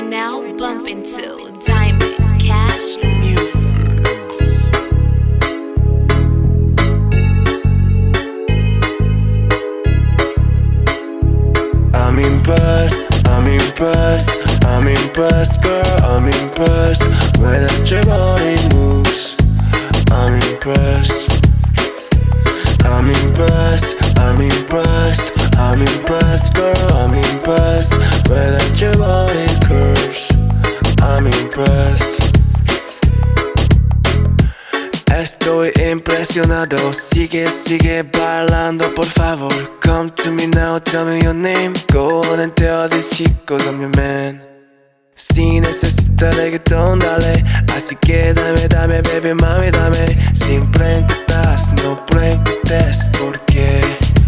now bumping to Diamond Cash Music. I'm impressed, I'm impressed, I'm impressed, girl, I'm impressed way that your body moves. I'm impressed, I'm impressed, I'm impressed, I'm impressed, girl, I'm impressed way that your body curves. I'm impressed. Estoy impresionado, sigue, sigue bailando, por favor. Come to me now, tell me your name. Go on and tell these chicos I'm your man. Si necesitas reggaetón, dale. Así que dame, dame, baby, mami, dame. Sin preguntas, no preguntes por qué.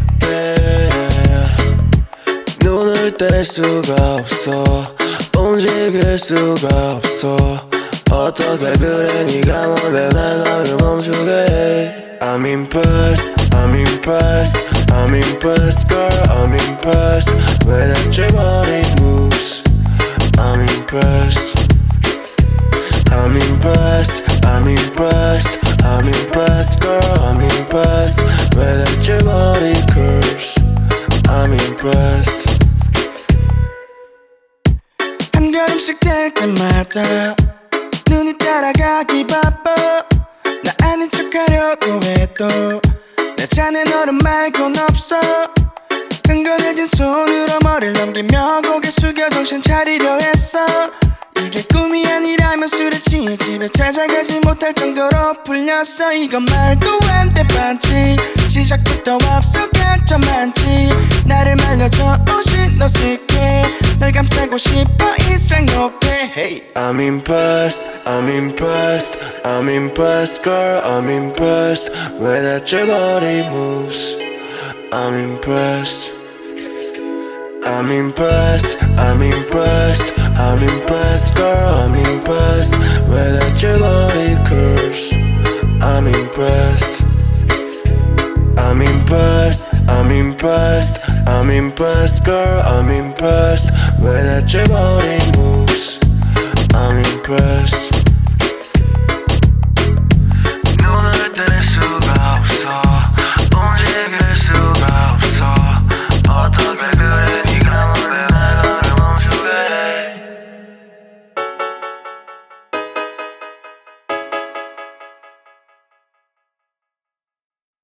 눈을 뗄 수가 없어, 움직일 수가 없어. 어떻게 그래 네가 뭔데 날 감을 멈추게 해. I'm impressed, I'm impressed, I'm impressed, girl, I'm impressed way that your body moves. I'm impressed, I'm impressed, I'm impressed, I'm impressed, girl, I'm impressed way that your body curves. I'm impressed. 한 걸음씩 뗄 때마다 눈이 따라가기 바빠. 나 아닌 척하려고 해도 내 잔에 너는 말곤 없어. 흥건해진 손으로 머리를 넘기며 고개 숙여 정신 차리려 했어. 이게 꿈이 아니라면 술에 취해 집에 찾아가지 못할 정도로 풀렸어. 이건 말도 안 돼 반지. 시작부터 앞서갔죠 많지. 나를 말려줘 옷이 너스게 널 감싸고 싶어 이상 높게. Hey. I'm impressed, I'm impressed, I'm impressed, girl, I'm impressed way that your body moves. I'm impressed, I'm impressed, I'm impressed, I'm impressed, girl, I'm impressed way that your body curves. I'm impressed, I'm impressed, I'm impressed, I'm impressed, girl, I'm impressed way that your body moves. I'm impressed.